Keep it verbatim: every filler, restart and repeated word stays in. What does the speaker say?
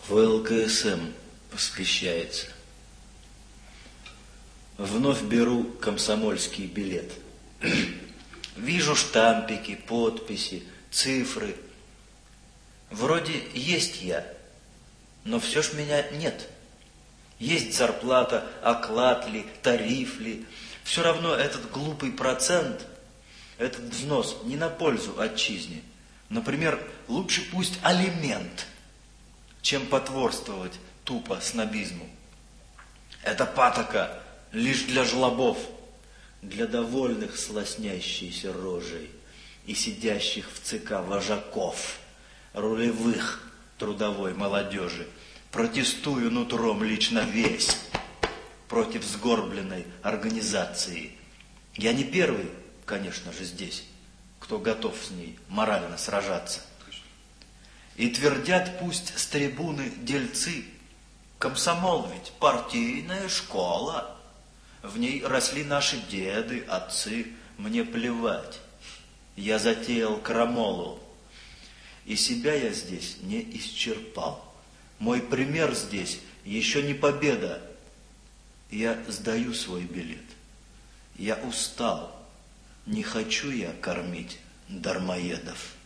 В эл ка эс эм посвящается. Вновь беру комсомольский билет. Вижу штампики, подписи, цифры. Вроде есть я, но все ж меня нет. Есть зарплата, оклад ли, тариф ли. Все равно этот глупый процент, этот взнос не на пользу отчизне. Например, лучше пусть алимент, чем потворствовать тупо снобизму. Это патока лишь для жлобов, для довольных с лоснящейся рожей и сидящих в ЦК вожаков, рулевых трудовой молодежи. Протестую нутром лично весь против сгорбленной организации. Я не первый, конечно же, здесь, кто готов с ней морально сражаться. И твердят пусть с трибуны дельцы: комсомол ведь партийная школа, в ней росли наши деды, отцы. Мне плевать, я затеял крамолу, и себя я здесь не исчерпал. Мой пример здесь еще не победа. Я сдаю свой билет. Я устал. Не хочу я кормить дармоедов.